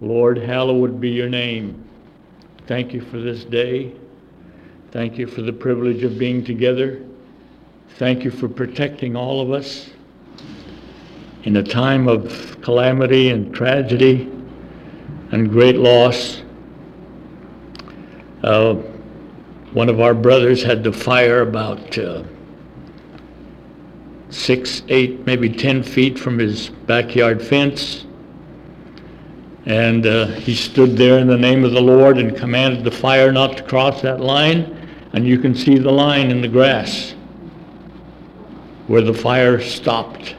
Lord, hallowed be your name. Thank you for this day. Thank you for the privilege of being together. Thank you for protecting all of us in a time of calamity and tragedy and great loss. One of our brothers had to fire about 6, 8, maybe 10 feet from his backyard fence. And he stood there in the name of the Lord and commanded the fire not to cross that line. And you can see the line in the grass where the fire stopped.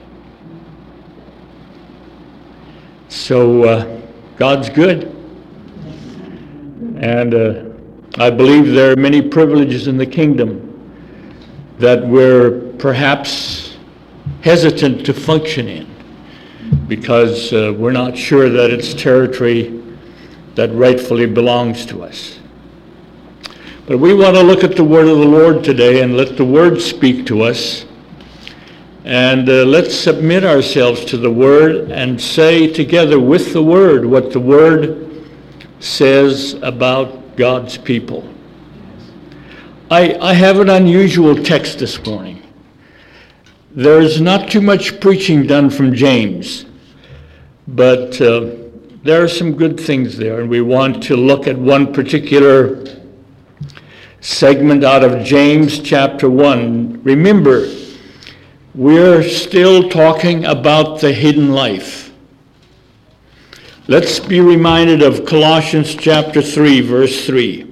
So God's good. And I believe there are many privileges in the kingdom that we're perhaps hesitant to function in because we're not sure that it's territory that rightfully belongs to us. But we want to look at the word of the Lord today and let the word speak to us. And let's submit ourselves to the word and say together with the word what the word says about God's people. I have an unusual text this morning. There's not too much preaching done from James, but there are some good things there, and we want to look at one particular segment out of James chapter 1. Remember, we're still talking about the hidden life. Let's be reminded of Colossians chapter 3, verse 3.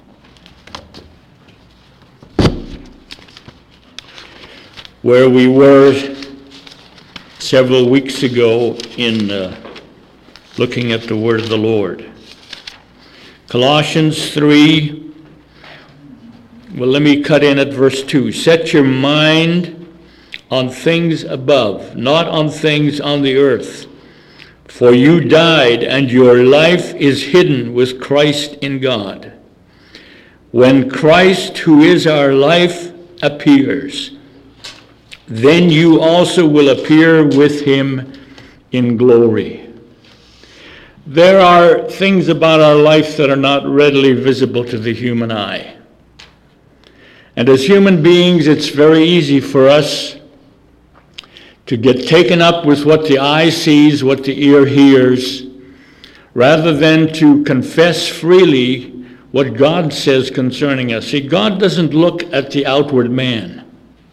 Where we were several weeks ago in looking at the word of the Lord. Colossians 3, well, let me cut in at verse 2. Set your mind on things above, not on things on the earth. For you died, and your life is hidden with Christ in God. When Christ, who is our life, appears, then you also will appear with him in glory. There are things about our life that are not readily visible to the human eye. And as human beings, it's very easy for us to get taken up with what the eye sees, what the ear hears, rather than to confess freely what God says concerning us. See, God doesn't look at the outward man.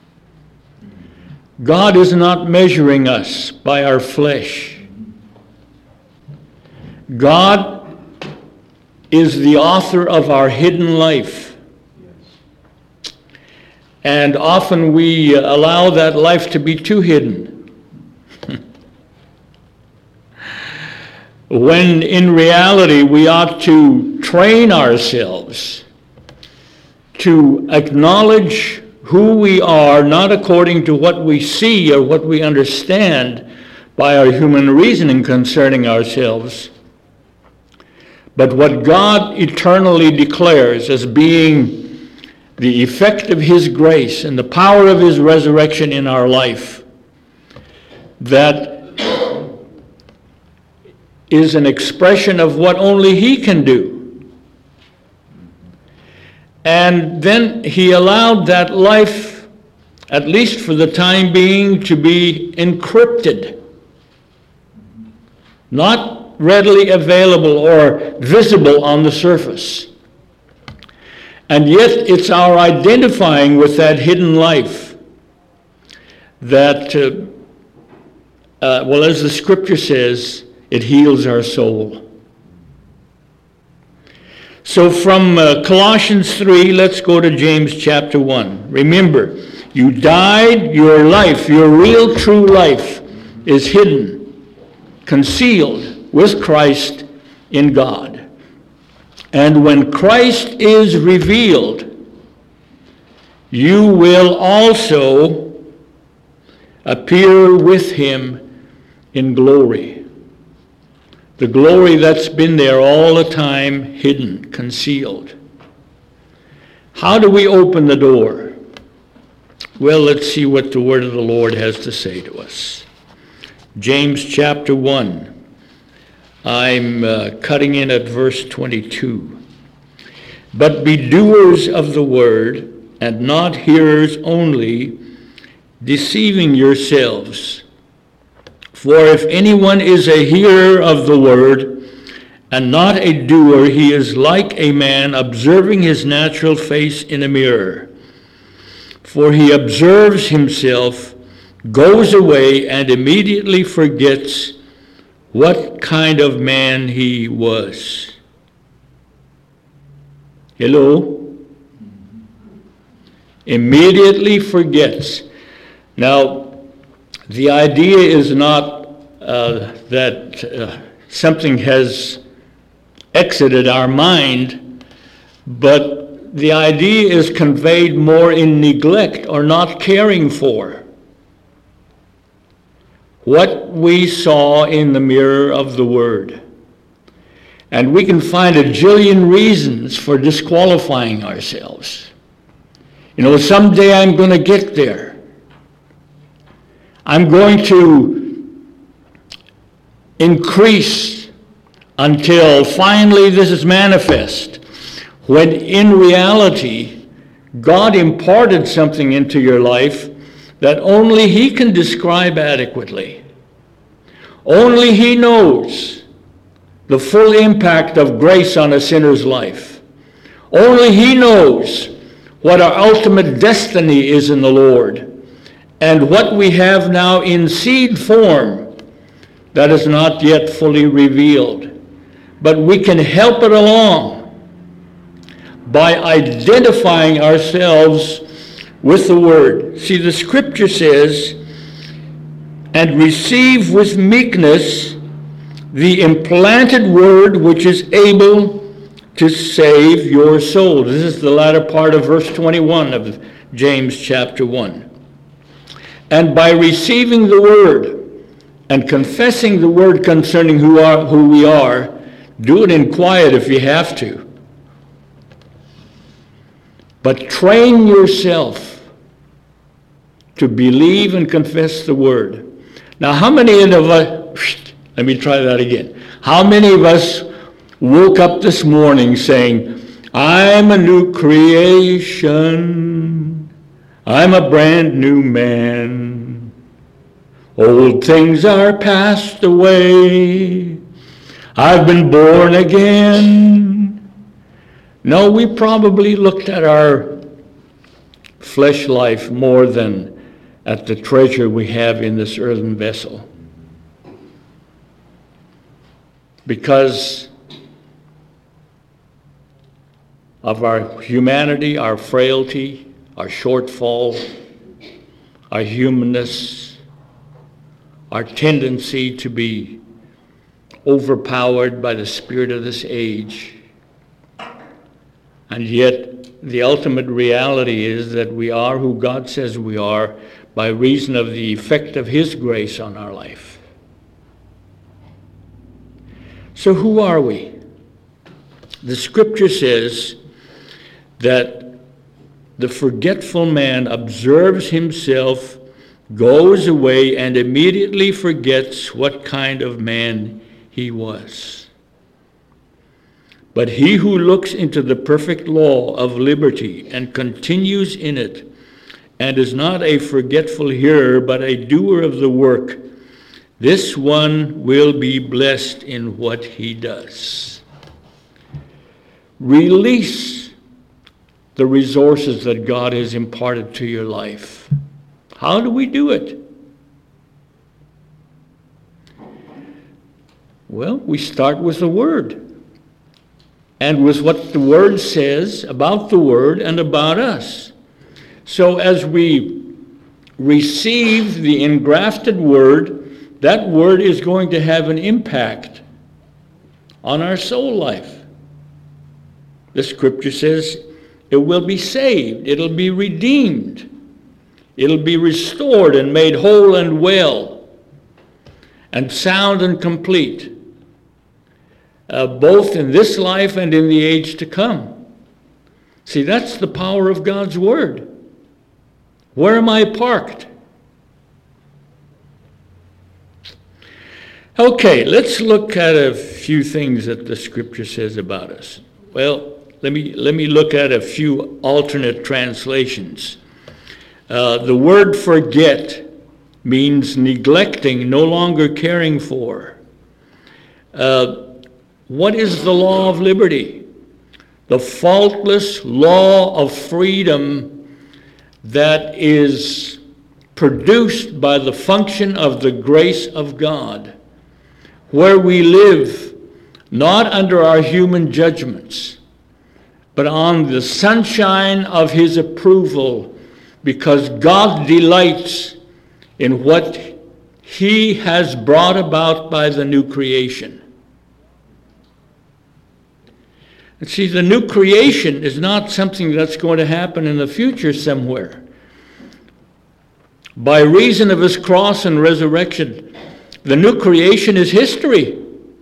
God is not measuring us by our flesh. God is the author of our hidden life. And often we allow that life to be too hidden. When in reality we ought to train ourselves to acknowledge who we are, not according to what we see or what we understand by our human reasoning concerning ourselves, but what God eternally declares as being the effect of his grace and the power of his resurrection in our life, that is an expression of what only he can do. And then he allowed that life, at least for the time being, to be encrypted, not readily available or visible on the surface. And yet it's our identifying with that hidden life that, well, as the scripture says, it heals our soul. So from Colossians 3, let's go to James chapter 1. Remember, you died, your life, your real true life is hidden, concealed with Christ in God. And when Christ is revealed, you will also appear with him in glory. The glory that's been there all the time, hidden, concealed. How do we open the door? Well, let's see what the word of the Lord has to say to us. James chapter 1. I'm cutting in at verse 22. But be doers of the word, and not hearers only, deceiving yourselves. For if anyone is a hearer of the word, and not a doer, he is like a man observing his natural face in a mirror. For he observes himself, goes away, and immediately forgets what kind of man he was. Hello? Immediately forgets. Now, the idea is not that something has exited our mind, but the idea is conveyed more in neglect or not caring for what we saw in the mirror of the Word. And we can find a jillion reasons for disqualifying ourselves. You know, someday I'm going to get there. I'm going to increase until finally this is manifest. When in reality, God imparted something into your life that only He can describe adequately. Only He knows the full impact of grace on a sinner's life. Only He knows what our ultimate destiny is in the Lord, and what we have now in seed form that is not yet fully revealed. But we can help it along by identifying ourselves with the Word. See, the Scripture says, and receive with meekness the implanted Word which is able to save your soul. This is the latter part of verse 21 of James chapter 1. And by receiving the Word and confessing the Word concerning who we are, do it in quiet if you have to. But train yourself to believe and confess the Word. Now, how many of us, let me try that again. How many of us woke up this morning saying, I'm a new creation. I'm a brand new man. Old things are passed away. I've been born again. No, we probably looked at our flesh life more than at the treasure we have in this earthen vessel. Because of our humanity, our frailty, our shortfall, our humanness, our tendency to be overpowered by the spirit of this age. And yet, the ultimate reality is that we are who God says we are by reason of the effect of His grace on our life. So who are we? The Scripture says that the forgetful man observes himself, goes away, and immediately forgets what kind of man he was. But he who looks into the perfect law of liberty and continues in it, and is not a forgetful hearer, but a doer of the work, this one will be blessed in what he does. Release the resources that God has imparted to your life. How do we do it? Well, we start with the Word. And with what the Word says about the Word and about us. So as we receive the engrafted Word, that Word is going to have an impact on our soul life. The Scripture says it will be saved, it'll be redeemed, it'll be restored and made whole and well, and sound and complete. Both in this life and in the age to come. See, that's the power of God's Word. Where am I parked? Okay, let's look at a few things that the Scripture says about us. Well, let me look at a few alternate translations. The word forget means neglecting, no longer caring for. What is the law of liberty? The faultless law of freedom that is produced by the function of the grace of God, where we live not under our human judgments, but on the sunshine of his approval, because God delights in what he has brought about by the new creation. And see, the new creation is not something that's going to happen in the future somewhere. By reason of his cross and resurrection, the new creation is history.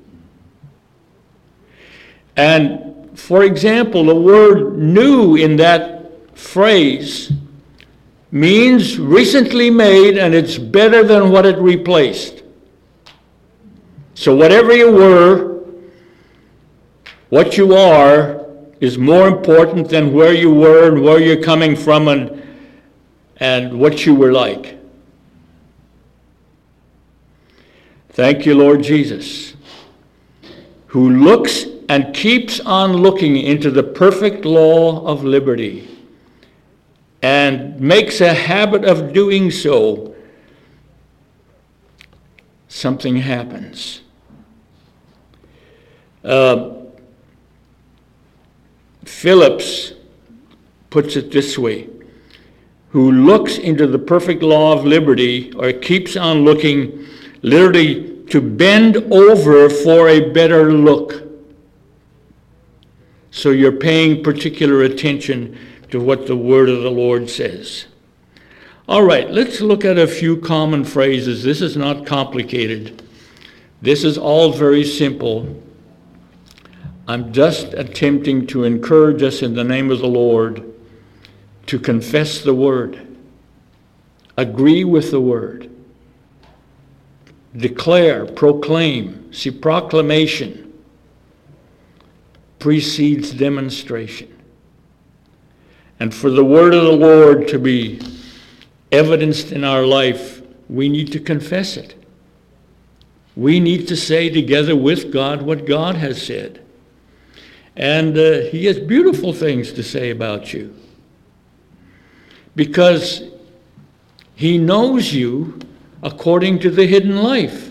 And for example, the word new in that phrase means recently made, and it's better than what it replaced. So whatever you were, what you are is more important than where you were and where you're coming from and what you were like. Thank you, Lord Jesus, who looks and keeps on looking into the perfect law of liberty and makes a habit of doing so. Something happens. Phillips puts it this way: who looks into the perfect law of liberty, or keeps on looking, literally to bend over for a better look. So you're paying particular attention to what the word of the Lord says. All right, let's look at a few common phrases. This is not complicated. This is all very simple. I'm just attempting to encourage us in the name of the Lord to confess the word, agree with the word, declare, proclaim. See, proclamation precedes demonstration. And for the word of the Lord to be evidenced in our life, we need to confess it. We need to say together with God what God has said. And he has beautiful things to say about you, because he knows you according to the hidden life.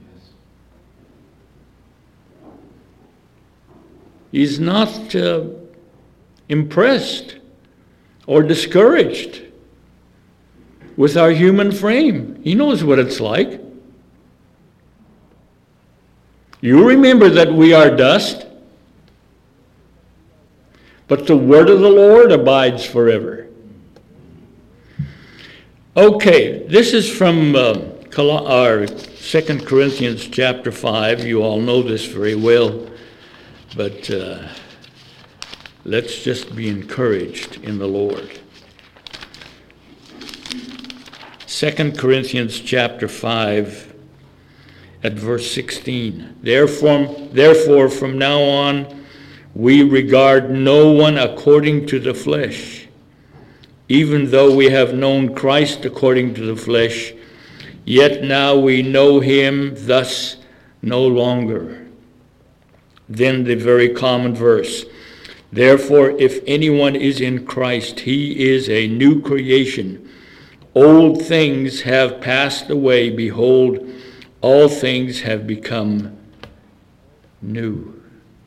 He's not impressed or discouraged with our human frame. He knows what it's like. You remember that we are dust, but the word of the Lord abides forever. Okay, this is from our 2 Corinthians chapter 5. You all know this very well, but let's just be encouraged in the Lord. 2 Corinthians chapter 5 at verse 16. Therefore, from now on, we regard no one according to the flesh. Even though we have known Christ according to the flesh, yet now we know him thus no longer. Then the very common verse. Therefore, if anyone is in Christ, he is a new creation. Old things have passed away. Behold, all things have become new.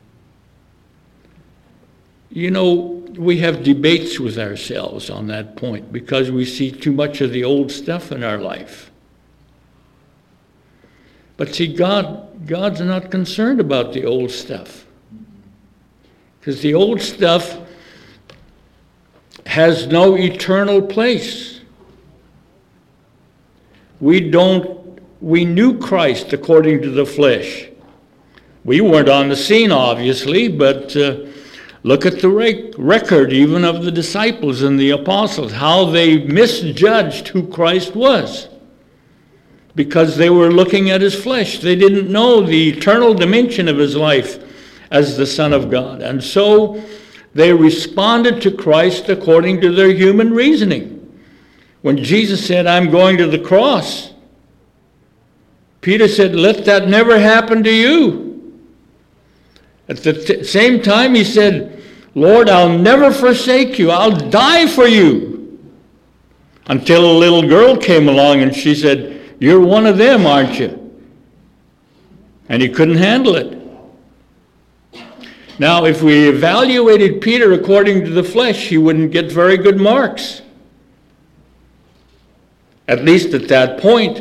You know, we have debates with ourselves on that point because we see too much of the old stuff in our life. But see, God's not concerned about the old stuff, because the old stuff has no eternal place. We knew Christ according to the flesh. We weren't on the scene, obviously, but look at the record even of the disciples and the apostles, how they misjudged who Christ was. because they were looking at his flesh. They didn't know the eternal dimension of his life as the Son of God. And so they responded to Christ according to their human reasoning. When Jesus said, I'm going to the cross, Peter said, let that never happen to you. At the same time, he said, Lord, I'll never forsake you. I'll die for you. Until a little girl came along and she said, you're one of them, aren't you? And he couldn't handle it. Now, if we evaluated Peter according to the flesh, he wouldn't get very good marks. At least at that point.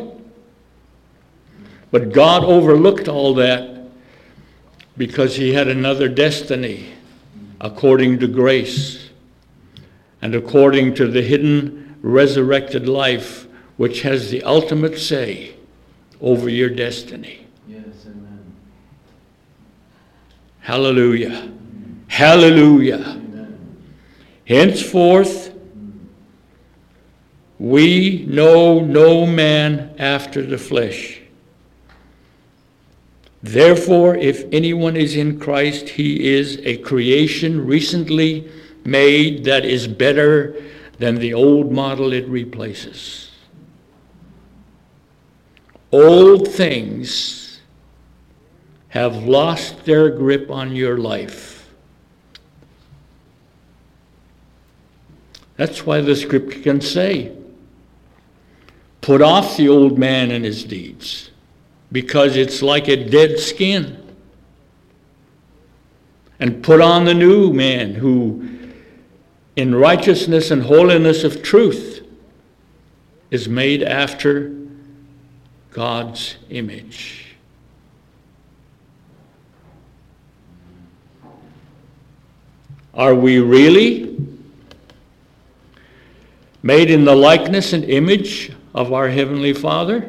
But God overlooked all that because he had another destiny according to grace and according to the hidden resurrected life which has the ultimate say over your destiny. Yes, amen. Hallelujah. Hallelujah. Amen. Henceforth, we know no man after the flesh. Therefore, if anyone is in Christ, he is a creation recently made that is better than the old model it replaces. Old things have lost their grip on your life. That's why the scripture can say, put off the old man and his deeds, because it's like a dead skin. And put on the new man who, in righteousness and holiness of truth, is made after God's image. Are we really made in the likeness and image of our Heavenly Father?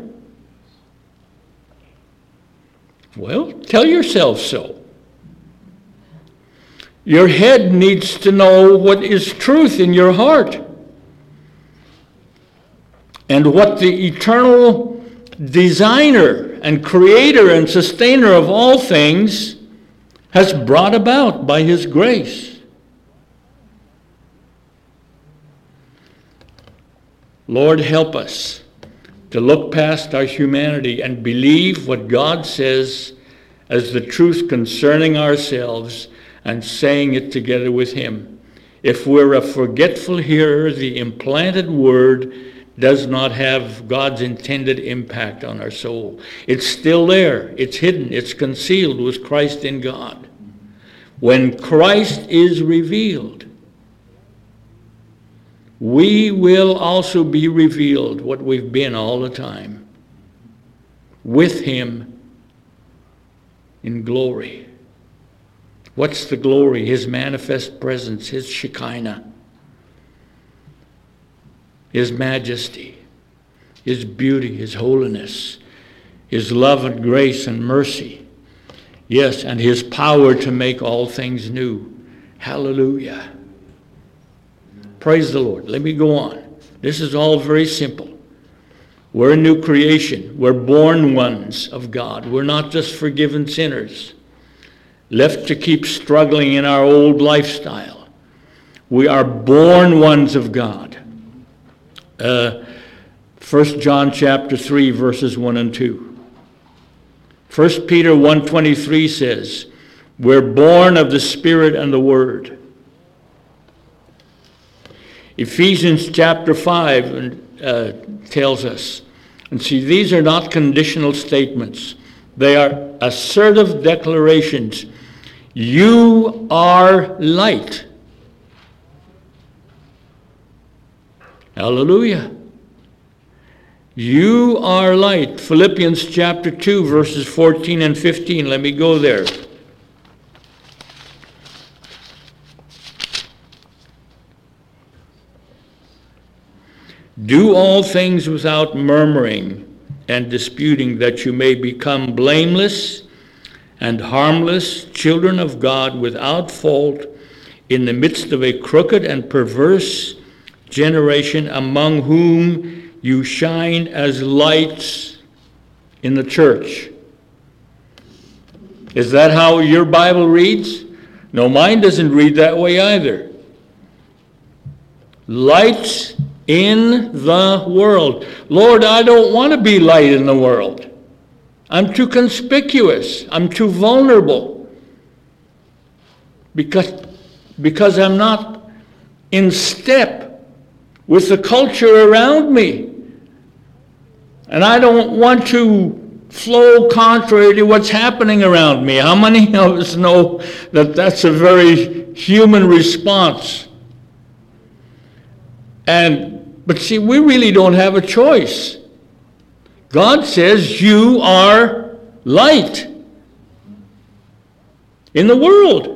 Well, tell yourself so. Your head needs to know what is truth in your heart and what the eternal designer and creator and sustainer of all things has brought about by his grace. Lord, help us to look past our humanity and believe what God says as the truth concerning ourselves and saying it together with him. If we're a forgetful hearer, the implanted word does not have God's intended impact on our soul. It's still there. It's hidden. It's concealed with Christ in God. When Christ is revealed, we will also be revealed what we've been all the time, with him in glory. What's the glory? His manifest presence, his Shekinah, his majesty, his beauty, his holiness, his love and grace and mercy. Yes, and his power to make all things new. Hallelujah. Praise the Lord. Let me go on. This is all very simple. We're a new creation. We're born ones of God. We're not just forgiven sinners, left to keep struggling in our old lifestyle. We are born ones of God. 1 John chapter 3, verses 1 and 2. 1 Peter 1:23 says, we're born of the Spirit and the Word. Ephesians chapter 5 tells us, and see, these are not conditional statements. They are assertive declarations. You are light. Hallelujah. You are light. Philippians chapter 2, verses 14 and 15. Let me go there. Do all things without murmuring and disputing, that you may become blameless and harmless, children of God without fault, in the midst of a crooked and perverse generation, among whom you shine as lights in the church. Is that how your Bible reads? No, mine doesn't read that way either. Lights in the world. Lord, I don't want to be light in the world. I'm too conspicuous. I'm too vulnerable. Because I'm not in step with the culture around me. And I don't want to flow contrary to what's happening around me. How many of us know that that's a very human response? But see, we really don't have a choice. God says you are light in the world.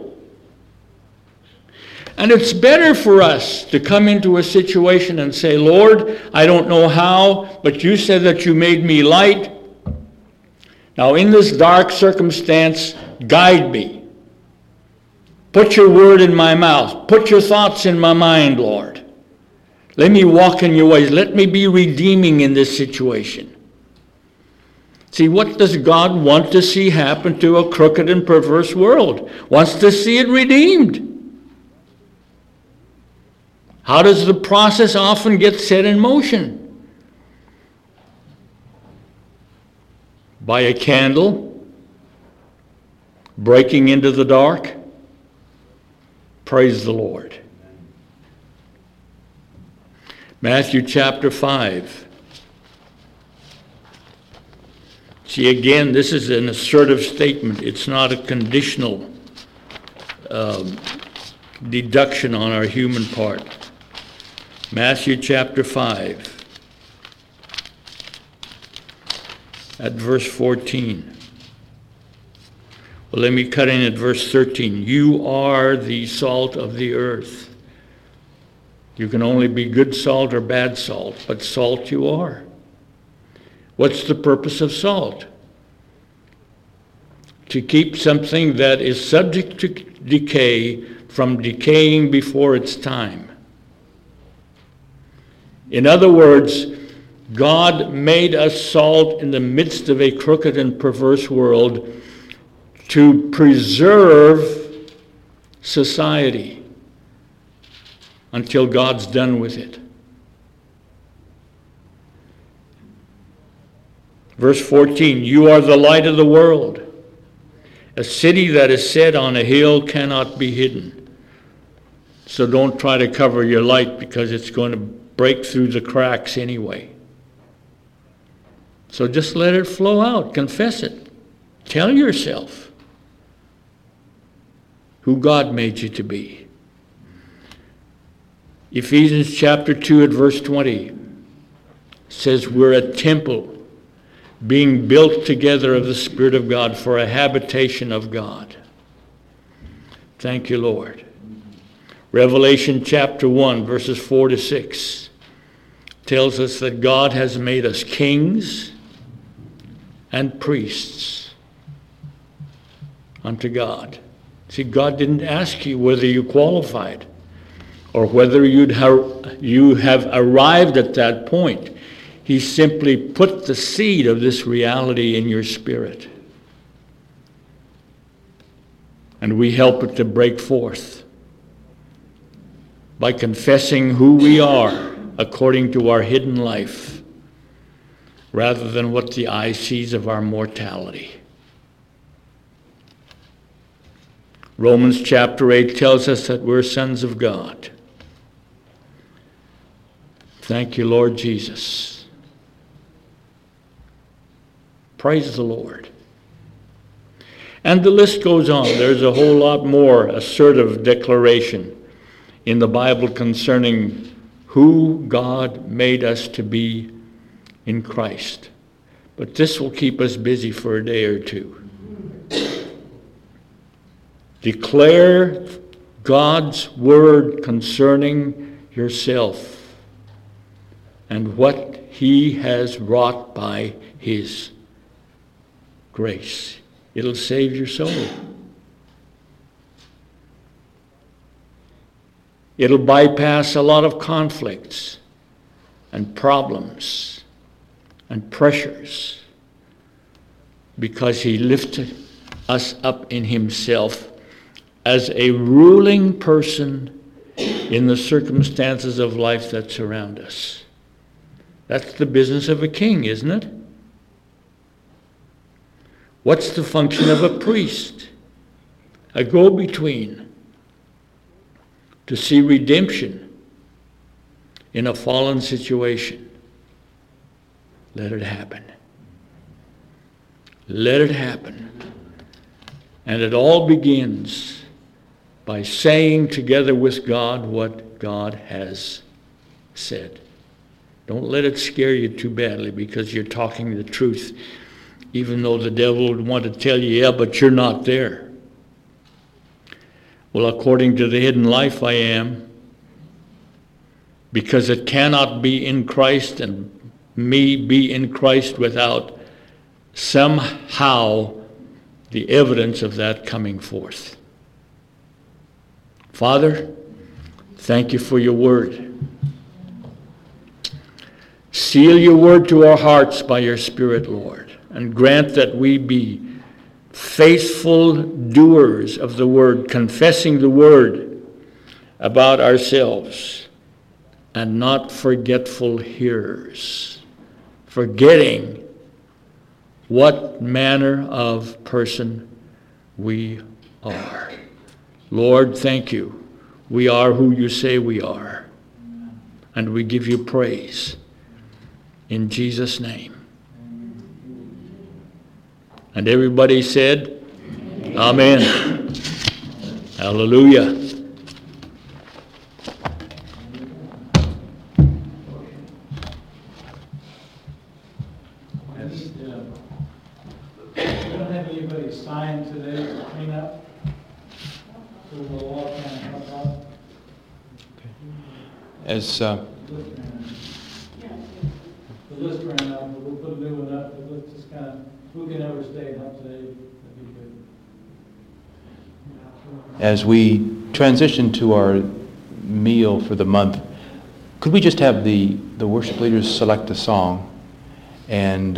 And it's better for us to come into a situation and say, Lord, I don't know how, but you said that you made me light. Now in this dark circumstance, guide me. Put your word in my mouth. Put your thoughts in my mind, Lord. Let me walk in your ways. Let me be redeeming in this situation. See, what does God want to see happen to a crooked and perverse world? Wants to see it redeemed. How does the process often get set in motion? By a candle, breaking into the dark. Praise the Lord. Matthew chapter 5. See, again, this is an assertive statement. It's not a conditional deduction on our human part. Matthew chapter 5, at verse 14. Well, let me cut in at verse 13. You are the salt of the earth. You can only be good salt or bad salt, but salt you are. What's the purpose of salt? To keep something that is subject to decay from decaying before its time. In other words, God made us salt in the midst of a crooked and perverse world to preserve society until God's done with it. Verse 14, you are the light of the world. A city that is set on a hill cannot be hidden. So don't try to cover your light because it's going to break through the cracks anyway. So just let it flow out. Confess it. Tell yourself who God made you to be. Ephesians chapter 2 at verse 20 says we're a temple being built together of the Spirit of God for a habitation of God. Thank you, Lord. Revelation chapter 1 verses 4 to 6 tells us that God has made us kings and priests unto God. See, God didn't ask you whether you qualified or whether you have arrived at that point. He simply put the seed of this reality in your spirit. And we help it to break forth by confessing who we are according to our hidden life, rather than what the eye sees of our mortality. Romans chapter 8 tells us that we're sons of God. Thank you, Lord Jesus. Praise the Lord. And the list goes on. There's a whole lot more assertive declaration in the Bible concerning who God made us to be in Christ. But this will keep us busy for a day or two. Declare God's word concerning yourself and what he has wrought by his grace. It'll save your soul. It'll bypass a lot of conflicts and problems and pressures because he lifted us up in himself as a ruling person in the circumstances of life that surround us. That's the business of a king, isn't it? What's the function of a priest? A go-between to see redemption in a fallen situation. Let it happen. Let it happen. And it all begins by saying together with God what God has said. Don't let it scare you too badly because you're talking the truth, even though the devil would want to tell you, yeah, but you're not there. Well, according to the hidden life, I am, because it cannot be in Christ and me be in Christ without somehow the evidence of that coming forth. Father, thank you for your word. Seal your word to our hearts by your Spirit, Lord, and grant that we be faithful doers of the word, confessing the word about ourselves, and not forgetful hearers, forgetting what manner of person we are. Lord, thank you. We are who you say we are, and we give you praise. In Jesus' name. And everybody said, Amen. Hallelujah. We don't have anybody sign today to clean up, so we'll all kind of help out. As The list ran out, but we'll put a new one up, but let's just kind of, who can ever stay and help today, that'd be good. as we transition to our meal for the month, could we just have the worship leaders select a song, and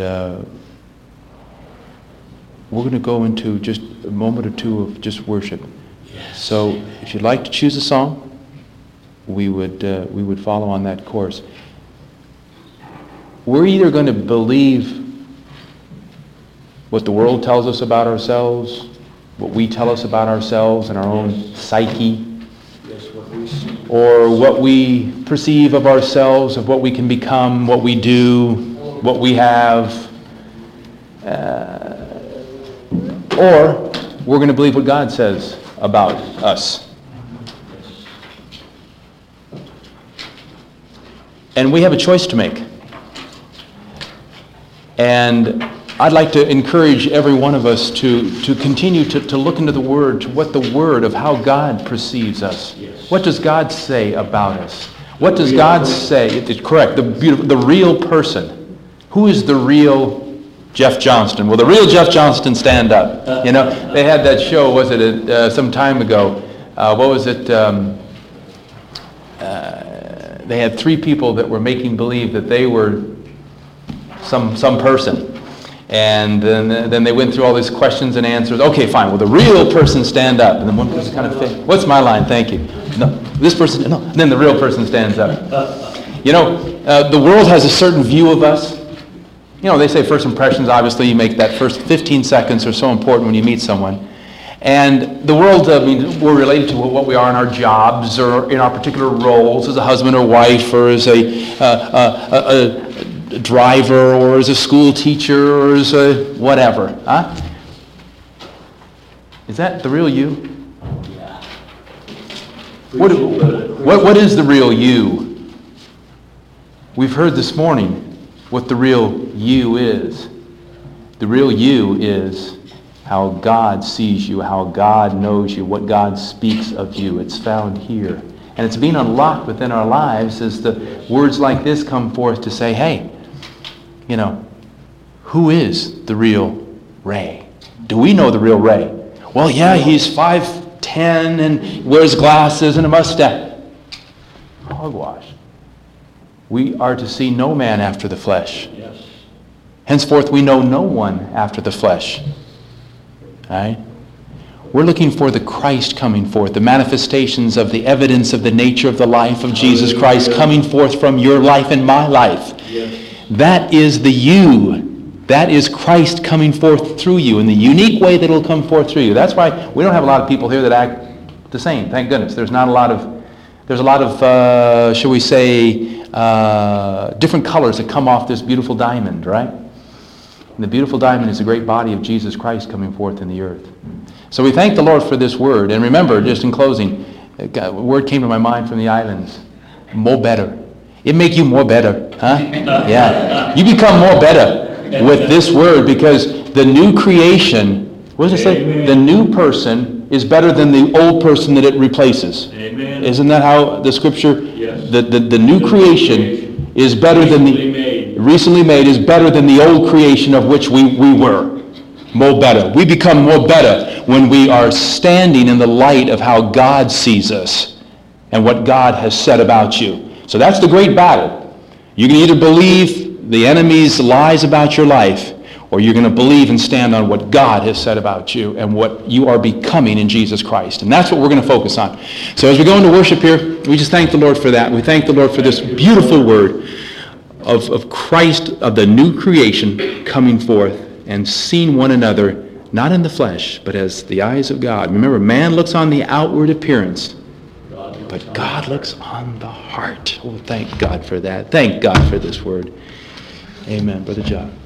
we're going to go into just a moment or two of just worship. Yes. So if you'd like to choose a song, we would follow on that course. We're either going to believe what the world tells us about ourselves, what we tell us about ourselves and our own psyche, or what we perceive of ourselves, of what we can become, what we do, what we have, or we're going to believe what God says about us. And we have a choice to make. And I'd like to encourage every one of us to continue to look into the Word, to what the Word of how God perceives us. Yes. What does God say about us? What does God say? It's correct, the real person. Who is the real Jeff Johnston? Will the real Jeff Johnston stand up? You know, they had that show, was it some time ago? What was it? They had three people that were making believe that they were some person. And then they went through all these questions and answers. Okay, fine. Will the real person stand up? And then one person kind of, what's my line? Thank you. No, this person, no. And then the real person stands up. You know, the world has a certain view of us. You know, they say first impressions, obviously, you make that first 15 seconds are so important when you meet someone. And the world, I mean, we're related to what we are in our jobs or in our particular roles as a husband or wife or as a driver or as a school teacher or as a whatever. Huh? Is that the real you? Yeah. What is the real you? We've heard this morning what the real you is. The real you is how God sees you, how God knows you, what God speaks of you. It's found here. And it's being unlocked within our lives as the words like this come forth to say, hey, you know, who is the real Ray? Do we know the real Ray? Well, yeah, he's 5'10" and wears glasses and a mustache. Hogwash. We are to see no man after the flesh. Yes. Henceforth we know no one after the flesh. All right? We're looking for the Christ coming forth, the manifestations of the evidence of the nature of the life of Jesus Christ coming forth from your life and my life. That is the you. That is Christ coming forth through you in the unique way that it will come forth through you. That's why we don't have a lot of people here that act the same. Thank goodness. There's a lot of, shall we say, different colors that come off this beautiful diamond, right? And the beautiful diamond is the great body of Jesus Christ coming forth in the earth. So we thank the Lord for this word. And remember, just in closing, a word came to my mind from the islands. More better. It make you more better, huh? Yeah. You become more better with this word, because the new creation, what does it say? Amen. The new person is better than the old person that it replaces. Amen. Isn't that how the scripture, Yes. the new creation is better than the recently made is better than the old creation of which we were. More better. We become more better when we are standing in the light of how God sees us and what God has said about you. So that's the great battle. You can either believe the enemy's lies about your life, or you're going to believe and stand on what God has said about you and what you are becoming in Jesus Christ. And that's what we're going to focus on. So as we go into worship here, we just thank the Lord for that. We thank the Lord for this beautiful word of Christ, of the new creation coming forth and seeing one another, not in the flesh, but as the eyes of God. Remember, man looks on the outward appearance, but God looks on the heart. Oh, thank God for that. Thank God for this word. Amen. Brother John.